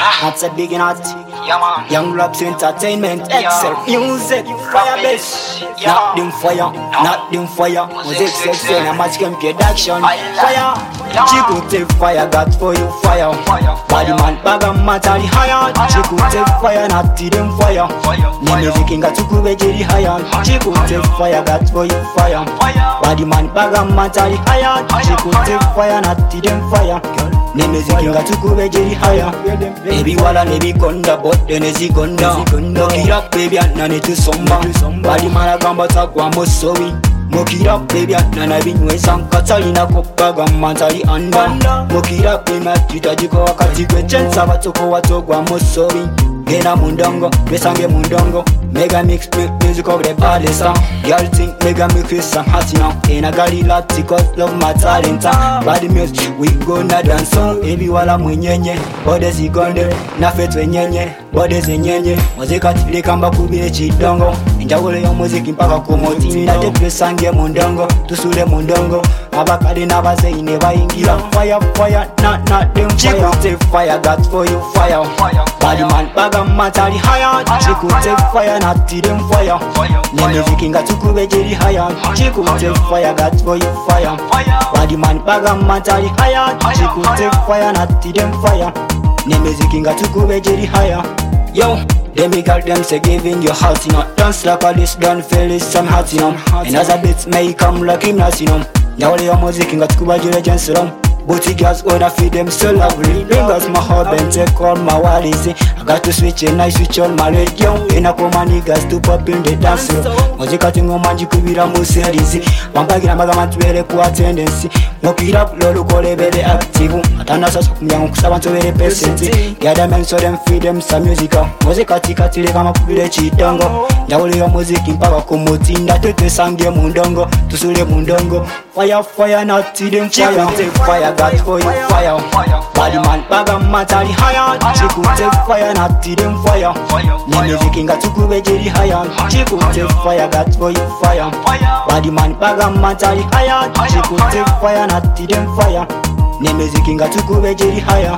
That's a big enough. Yeah, man. Young Raps Entertainment, Excel Music, Fire Base. Yeah. Not them fire, not them fire. Music Excel, a match can production. Fire, Chico take fire, got for you fire. Body man, bag and matari higher. Chico take fire, not to them fire. Ni music inga tukube jeri higher. Chico take fire, got for you fire. Body man, bag and matari higher. Chico take fire, not to them fire. Ni music inga tukube jeri higher. Baby wala nebi konda, but then ezi konda. Look it up, baby, and none to somba. Body man agamba takwa mosowi. Mock it up, baby, nana binywe Katalina kopaga mantali anda. Mock it up, baby, tutajiko wakati kwechen Sabatoko watogwa mosowi. Gena mundongo, besange mundongo. Mega mix music of the baddest song. Girl think mega mix with some hot now. And I got it lots because love my talent. Body music, we gonna dance song. Baby wala mwenyenye, bode zigonde. Na fetwe nyenye, bode zenyenye. Muzika tili kamba kubile chidongo. Njagole ya muziki mpaka kumoti. Nate pesange mundongo, tusule mundongo. Abakade na bazeine baingira. Fire, fire, not them fire. Chico take fire, got for you fire. Body man, baga matari higher. Chico take fire, not to them fire. Ni music inga tukube jeri higher. Chico take fire, got for you fire. Body man, baga matari higher. Chico take fire, not to them fire. Ni music inga tukube jeri higher. Yo, them big girl them say giving your heart, you know. Dance like all this, don't feel it, some heart, you know. And as a bit may come like him, you know. Now all your music inga tukuba jeri jensi long. Booty girls wanna feed them so lovely. Fingers my hub and take all my worries. I got to switch and I switch on my radio. And I call my niggas to pop in the dance floor. Muzika tingo manji kubira muserizi. Pampagira magamantu bere ku attendance. Mock it up lolo kole bere active. Atana sasa kumyangu kusaba nto bere pesenti. Gather men so them feed them some musical. Muzika tikatile kama kubire chidongo. Njawole yo muziki mpaka kumuti. Ndatete sange mundongo. Tusule mundongo. Fire, fire, not to them fire. Take fire, got for you fire. Body man, baga matari higher. Chico take fire, not to them fire. Ni music inga tukube jeri higher. Chico take fire, got for you fire. Body man, baga matari higher. Chico take fire, not to them fire. Ni music inga tukube jeri higher.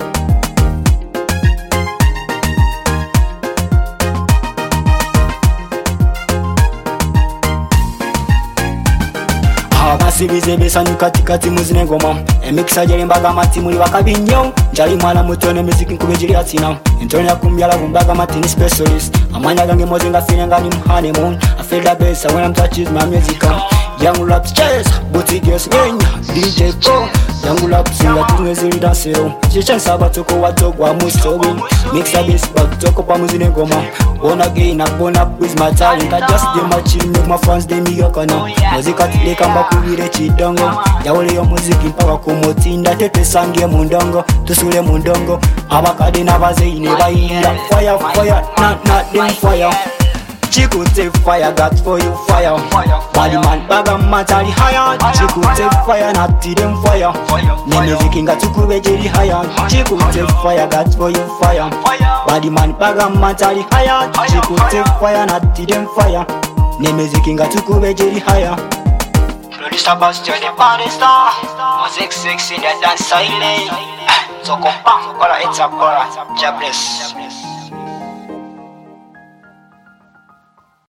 Basibize besanu katikati muzine ngoma. Emikisa jeri mbaga mati muri wakabinyo. Njali mwana mutone muziki nkube jeri atina. Intone ya kumbyala kumbaga mati ni specialist. Amanya gange mozenga feeling ni honeymoon. I feel the best when I'm touching my music. Young Raps chase, booty girls nyenya. DJ Pro, Young Raps singa tunezili dansero. Chichen sabatoko watogwa musowi. Mixa bass back toko pa muzine ngoma. Born again, I born up with my talent. I just do my chill, make my fans they me yoka now. Muzika tile kamba kubire chidongo. Njawole yo muziki mpaka kumoti. Ndatete sange mundongo, tusule mundongo. Abakade na bazeine baingira. Fire, fire, not them fire. Chico take fire, got for you fire. Body man, baga matari higher. Chico take fire, not to them fire. Ni music inga tukube jeri higher. Chico take fire, got for you fire. Body man, baga matari higher. Chico take fire, not to them fire. Ni music inga tukube jeri higher. Producer Buster, the baddest star. Music six in the dance silent. So come back, it's a bora. God bless.